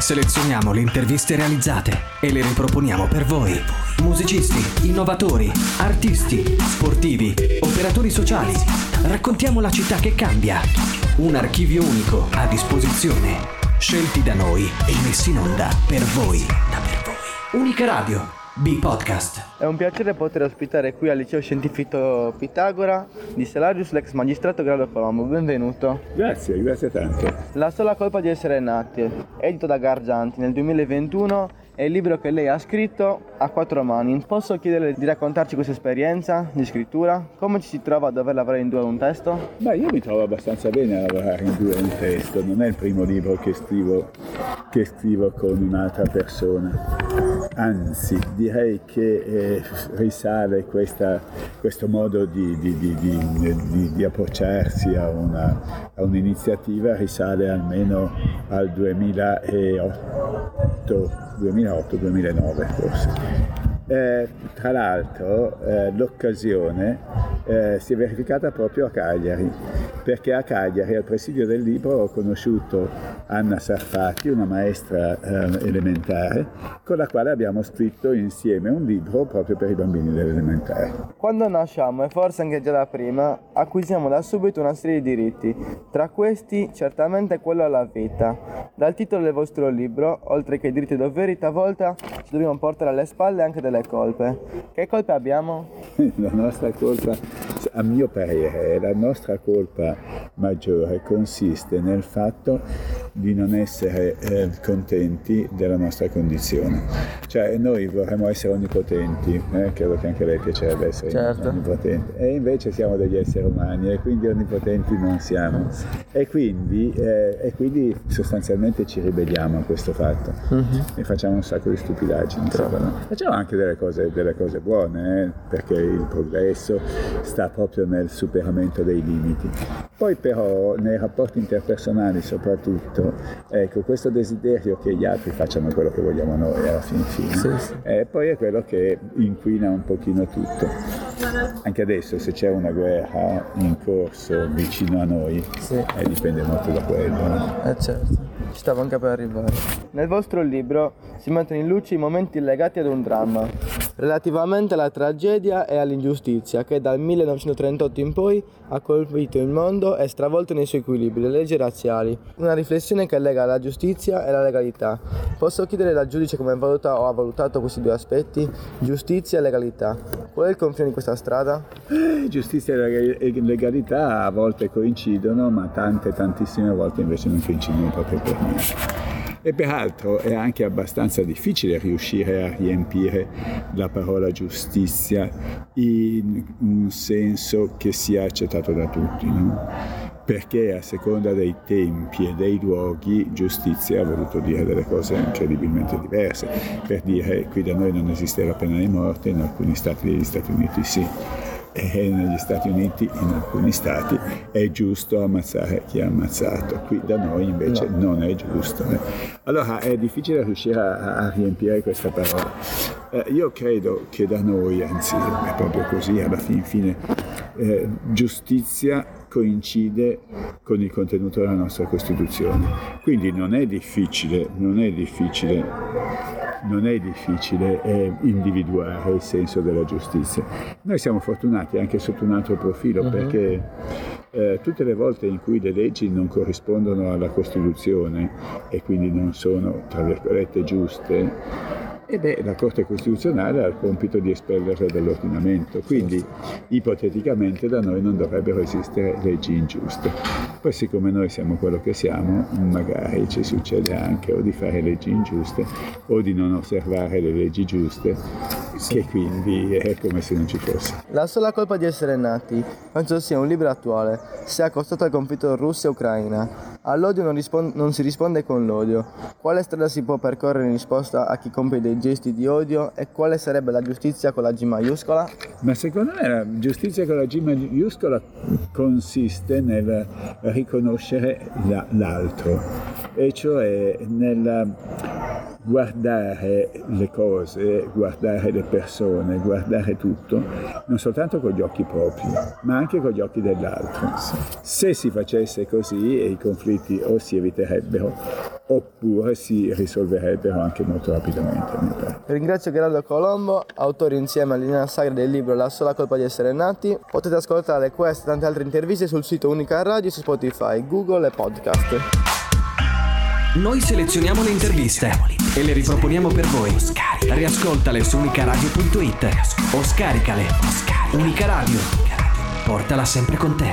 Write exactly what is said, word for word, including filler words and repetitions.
Selezioniamo le interviste realizzate e le riproponiamo per voi. Musicisti, innovatori, artisti, sportivi, operatori sociali. Raccontiamo la città che cambia. Un archivio unico a disposizione. Scelti da noi e messi in onda per voi. Da per voi. Unica Radio. B-Podcast. È un piacere poter ospitare qui al Liceo Scientifico Pitagora di Salarius l'ex magistrato Grado Colombo. Benvenuto. Grazie, grazie tanto. La sola colpa di essere nati, edito da Gargianti nel duemilaventuno, è il libro che lei ha scritto a quattro mani. Posso chiederle di raccontarci questa esperienza di scrittura? Come ci si trova a dover lavorare in due un testo? Beh, io mi trovo abbastanza bene a lavorare in due un testo. Non è il primo libro che scrivo, che scrivo con un'altra persona. Anzi, direi che eh, risale questa, questo modo di, di, di, di, di, di approcciarsi a, una, a un'iniziativa risale almeno al duemilaotto duemilanove forse. Eh, tra l'altro eh, l'occasione eh, si è verificata proprio a Cagliari, perché a Cagliari al presidio del libro ho conosciuto Anna Sarfati, una maestra eh, elementare, con la quale abbiamo scritto insieme un libro proprio per i bambini dell'elementare. Quando nasciamo, e forse anche già da prima, acquisiamo da subito una serie di diritti, tra questi certamente quello alla vita. Dal titolo del vostro libro, oltre che i diritti e doveri, talvolta ci dobbiamo portare alle spalle anche delle colpe. Che colpe abbiamo? La nostra colpa, a mio parere, la nostra colpa maggiore consiste nel fatto di non essere eh, contenti della nostra condizione. Cioè noi vorremmo essere onnipotenti, eh? Credo che anche lei piacerebbe essere certo. onnipotenti, e invece siamo degli esseri umani e quindi onnipotenti non siamo. E quindi, eh, e quindi sostanzialmente ci ribelliamo a questo fatto, uh-huh. E facciamo un sacco di stupidaggini. Facciamo anche delle cose, delle cose buone, eh? Perché il progresso sta proprio nel superamento dei limiti. Poi però nei rapporti interpersonali soprattutto, ecco, questo desiderio che gli altri facciano quello che vogliamo noi alla fin fine, sì, sì. E poi è quello che inquina un pochino tutto. Anche adesso se c'è una guerra in corso vicino a noi, sì. eh, dipende molto da quello. Eh certo, ci stavo anche per arrivare. Nel vostro libro si mettono in luce i momenti legati ad un dramma, relativamente alla tragedia e all'ingiustizia che dal millenovecentotrentotto in poi ha colpito il mondo e stravolto nei suoi equilibri le leggi razziali. Una riflessione che lega la giustizia e la legalità. Posso chiedere al giudice come valuta o ha valutato questi due aspetti, giustizia e legalità? Qual è il confine di questa strada? Eh, giustizia e legalità a volte coincidono, ma tante, tantissime volte invece non coincidono proprio per niente. E peraltro è anche abbastanza difficile riuscire a riempire la parola giustizia in un senso che sia accettato da tutti, no? Perché a seconda dei tempi e dei luoghi giustizia ha voluto dire delle cose incredibilmente diverse. Per dire, qui da noi non esiste la pena di morte, in alcuni stati degli Stati Uniti sì. E negli Stati Uniti, in alcuni stati, è giusto ammazzare chi ha ammazzato, qui da noi invece no. Non è giusto. Allora è difficile riuscire a, a riempire questa parola. Eh, io credo che da noi, anzi è proprio così alla fin fine, eh, giustizia coincide con il contenuto della nostra Costituzione. Quindi non è difficile, non è difficile Non è difficile eh, individuare il senso della giustizia. Noi siamo fortunati anche sotto un altro profilo, uh-huh. perché eh, tutte le volte in cui le leggi non corrispondono alla Costituzione e quindi non sono, tra virgolette, giuste, e beh, la Corte Costituzionale ha il compito di espellerle dall'ordinamento, quindi ipoteticamente da noi non dovrebbero esistere leggi ingiuste. Poi siccome noi siamo quello che siamo, magari ci succede anche o di fare leggi ingiuste o di non osservare le leggi giuste, sì. Che quindi è come se non ci fosse. La sola colpa di essere nati penso sia un libro attuale, se accostato al conflitto Russia-Ucraina. All'odio non, rispond- non si risponde con l'odio. Quale strada si può percorrere in risposta a chi compie dei gesti di odio e quale sarebbe la giustizia con la G maiuscola? Ma secondo me la giustizia con la G maiuscola consiste nel riconoscere la, l'altro, e cioè nel guardare le cose, guardare le persone, guardare tutto, non soltanto con gli occhi propri, ma anche con gli occhi dell'altro. Se si facesse così, i conflitti o si eviterebbero oppure si risolverebbero anche molto rapidamente. Mi pare. Ringrazio Gerardo Colombo, autore insieme a Liliana Sagre del libro La sola colpa di essere nati. Potete ascoltare queste e tante altre interviste sul sito Unica Radio, su Spotify, Google e podcast. Noi selezioniamo le interviste e le riproponiamo per voi. Riascoltale su unicaradio punto it o scaricale. Unica Radio, portala sempre con te.